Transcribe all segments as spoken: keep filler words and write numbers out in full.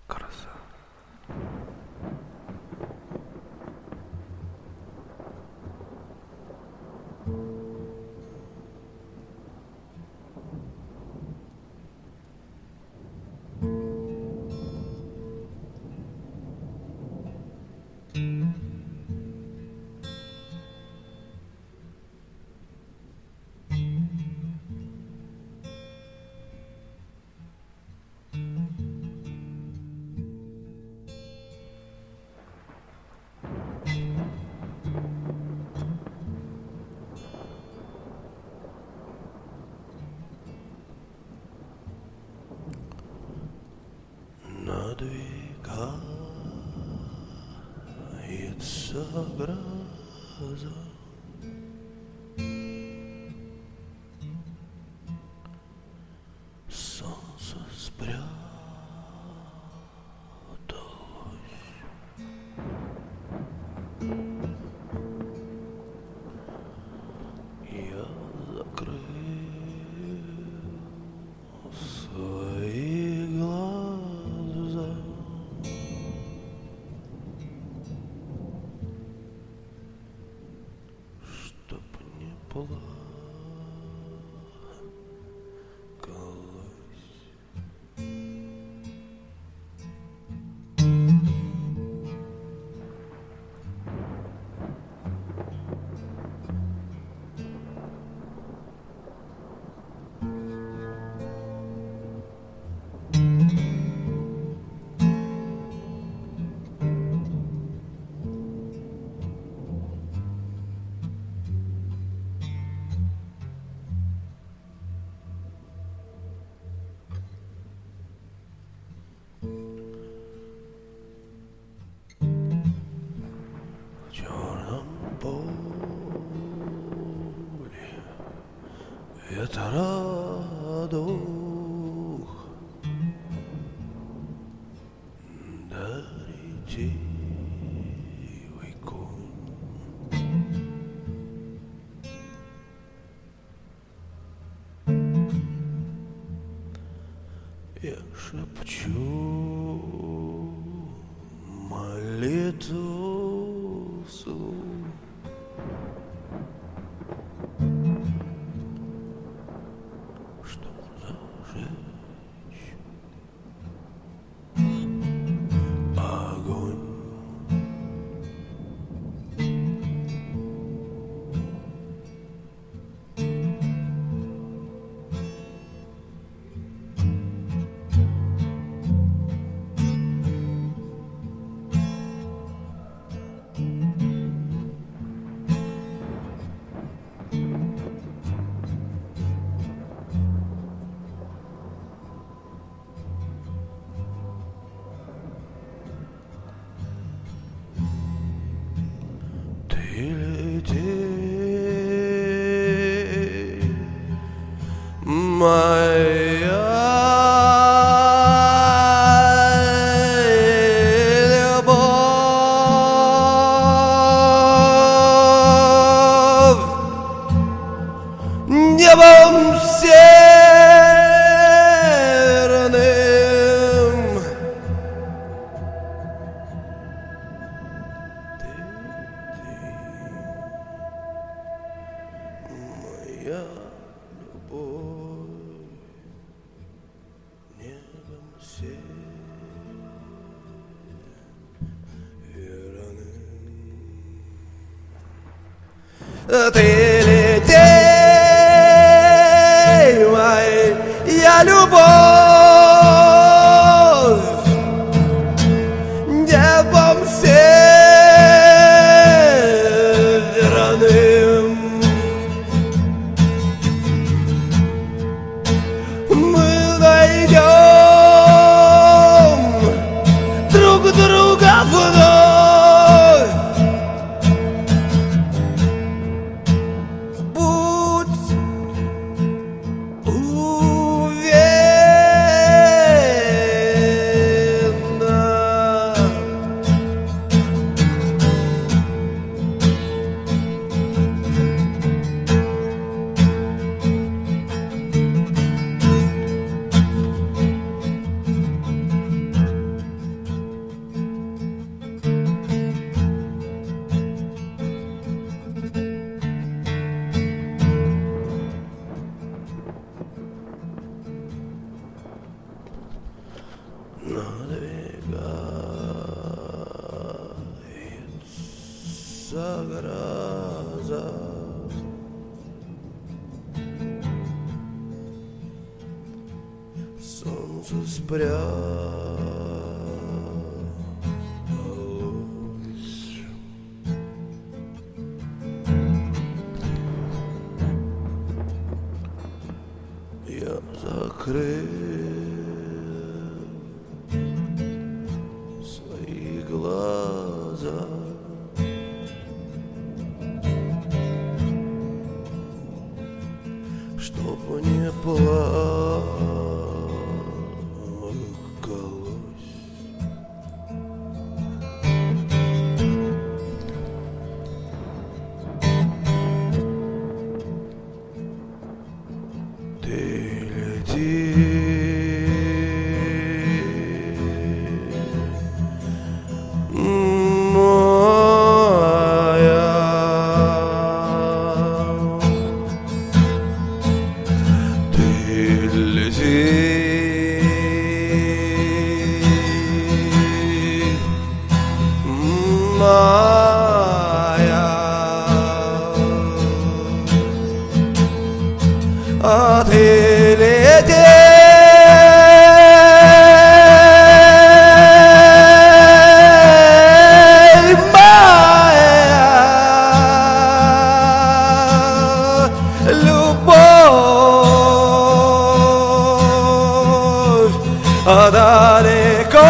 Краса. Надвигается гроза, солнце спряталось, я закрыл свои глаза, чтоб не плакалось. В черном поле ветра дух, да ретивый конь. Я шепчу молитву вслух, чтоб зажечь огонь. Ты лети, моя любовь, небом северным. Ты, ты, моя любовь, небом северным. Ты лети, моя любовь, небом северным. Мы найдем друг друга вновь. Будь уверен. надвигается гроза. Солнце спряталось. Я закрыл свои глаза, чтоб не плакалось. Ты лети, моя, ты лети, моя, а ты лети. Любовь, а далеко,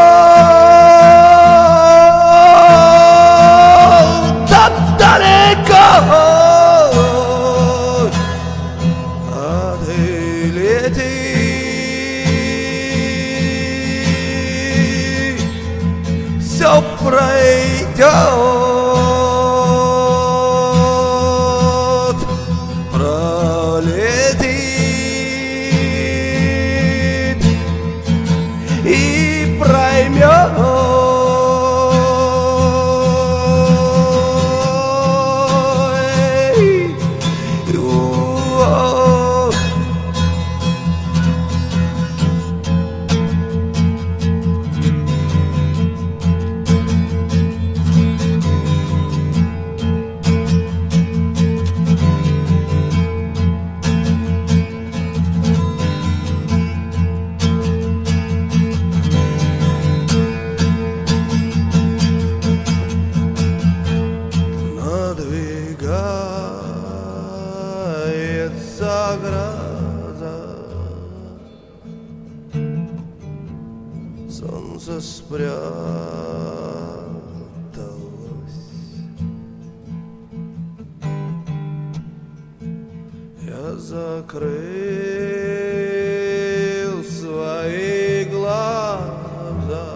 так далеко, а ты лети, все пройдет, пролетит и проймет. Надвигается гроза, солнце спряталось. Я закрыл свои глаза,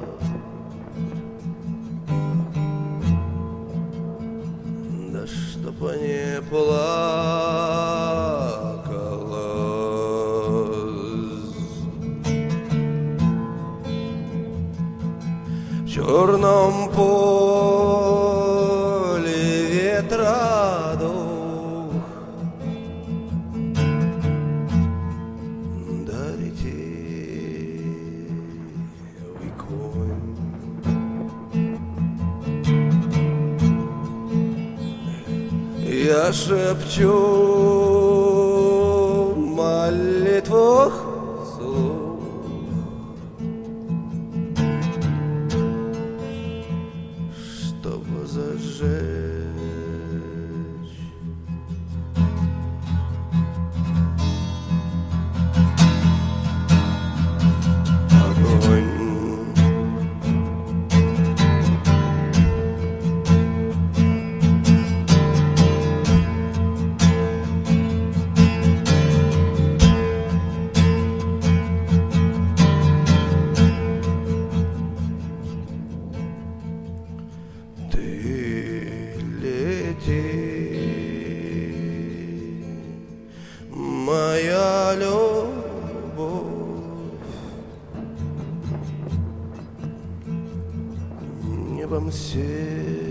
да чтоб не плакалось. В черном поле ветра дух, да ретивый конь. Я шепчу молитву вслух, чтобы зажечь огонь. Моя любовь, небом сеть.